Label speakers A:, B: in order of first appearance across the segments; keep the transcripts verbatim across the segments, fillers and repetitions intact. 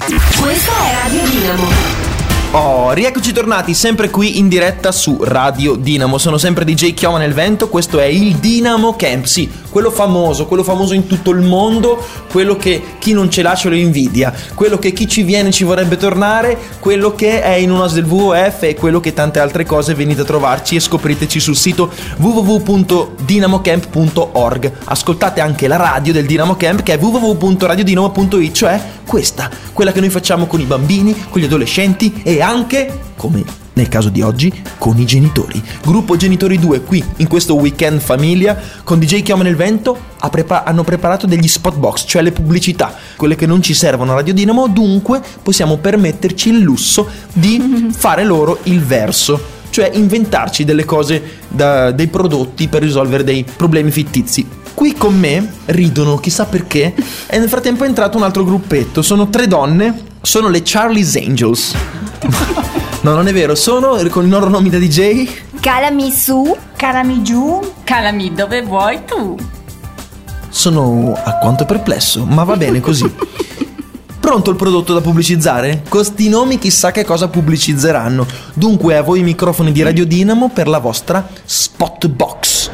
A: Questa è Radio Dinamo.
B: Oh, rieccoci tornati sempre qui in diretta su Radio Dinamo. Sono sempre D J Chioma nel vento. Questo è il Dinamo Camp. Sì, quello famoso, quello famoso in tutto il mondo, quello che chi non ce l'ha ce lo invidia, quello che chi ci viene ci vorrebbe tornare, quello che è in una del W W F e quello che tante altre cose. Venite a trovarci e scopriteci sul sito w w w punto dinamocamp punto org. Ascoltate anche la radio del Dinamo Camp, che è w w w punto radiodinamo punto it, cioè questa, quella che noi facciamo con i bambini, con gli adolescenti e anche, come nel caso di oggi, con i genitori. Gruppo Genitori due qui in questo weekend famiglia con D J Chioma nel vento ha prepa- hanno preparato degli spot box, cioè le pubblicità, quelle che non ci servono a Radio Dinamo, dunque possiamo permetterci il lusso di fare loro il verso, cioè inventarci delle cose, da, dei prodotti per risolvere dei problemi fittizi. Qui con me ridono, chissà perché, e nel frattempo è entrato un altro gruppetto. Sono tre donne, sono le Charlie's Angels. No, non è vero, sono con il loro nome da D J.
C: Calami su, calami giù,
D: calami dove vuoi tu.
B: Sono alquanto perplesso, ma va bene così. Pronto il prodotto da pubblicizzare? Con sti nomi chissà che cosa pubblicizzeranno. Dunque a voi i microfoni di Radio Dinamo per la vostra spot box.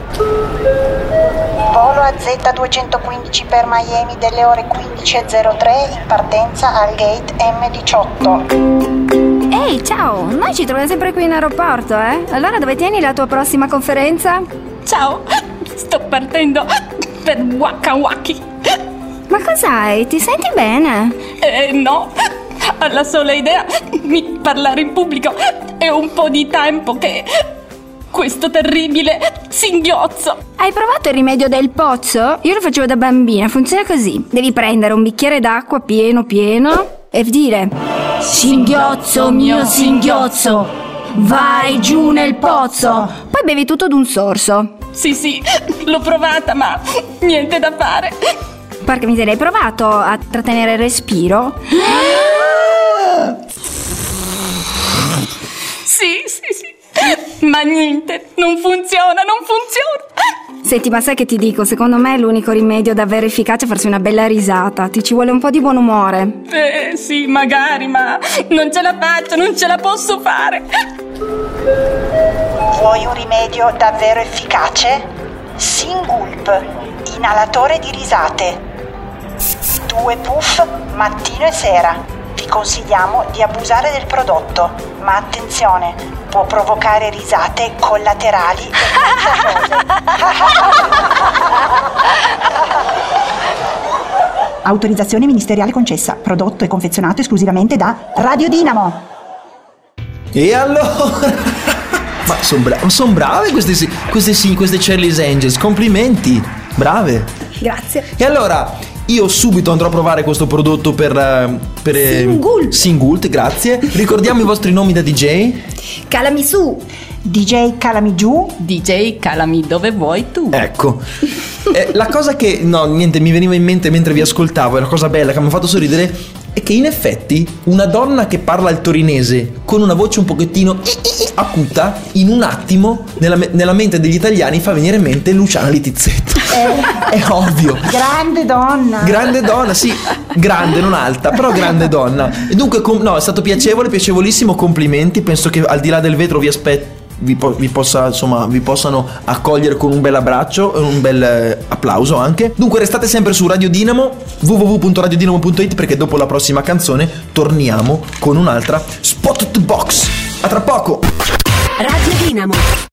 E: Volo A Z duecentoquindici per Miami delle ore quindici e zero tre in partenza al gate M diciotto.
C: Ehi, ciao, noi ci troviamo sempre qui in aeroporto, eh? Allora dove tieni la tua prossima conferenza?
D: Ciao, sto partendo per Waka Waki.
C: Ma cos'hai? Ti senti bene?
D: Eh no, alla sola idea di parlare in pubblico è un po' di tempo che questo terribile singhiozzo.
C: Hai provato il rimedio del pozzo? Io lo facevo da bambina, funziona così. Devi prendere un bicchiere d'acqua pieno pieno e dire: singhiozzo mio singhiozzo, vai giù nel pozzo. Poi bevi tutto d'un sorso.
D: Sì sì, l'ho provata ma niente da fare.
C: Porca miseria, hai provato a trattenere il respiro?
D: Sì sì sì, ma niente, non funziona, non funziona.
C: Senti, ma sai che ti dico? Secondo me l'unico rimedio davvero efficace è farsi una bella risata. Ti ci vuole un po' di buon umore.
D: Eh sì, magari, ma non ce la faccio, non ce la posso fare.
E: Vuoi un rimedio davvero efficace? Singulp, inalatore di risate. Due puff mattino e sera. Vi consigliamo di abusare del prodotto, ma attenzione, può provocare risate collaterali e Autorizzazione ministeriale concessa. Prodotto e confezionato esclusivamente da Radio Dinamo.
B: E allora? Ma sono bra- son brave queste, queste, queste Charlie's Angels, complimenti, brave.
C: Grazie.
B: E allora io subito andrò a provare questo prodotto per, per
C: Singult.
B: Singult, grazie. Ricordiamo i vostri nomi da D J.
C: Calami su,
E: D J calami giù,
D: D J calami dove vuoi tu.
B: Ecco. eh, La cosa che, no, niente, mi veniva in mente mentre vi ascoltavo, è una cosa bella che mi ha fatto sorridere, è che in effetti una donna che parla il torinese con una voce un pochettino acuta, in un attimo nella, nella mente degli italiani fa venire in mente Luciana Littizzetto. Eh. È ovvio.
E: Grande donna.
B: Grande donna, sì, grande, non alta, però grande donna. E dunque, com- no, è stato piacevole, piacevolissimo, complimenti. Penso che al di là del vetro vi aspetto. Vi, po- vi possa insomma vi possano accogliere con un bel abbraccio e un bel eh, applauso anche. Dunque restate sempre su Radio Dinamo, w w w punto radiodinamo punto it, perché dopo la prossima canzone torniamo con un'altra Spot Box. A tra poco.
A: Radio Dinamo.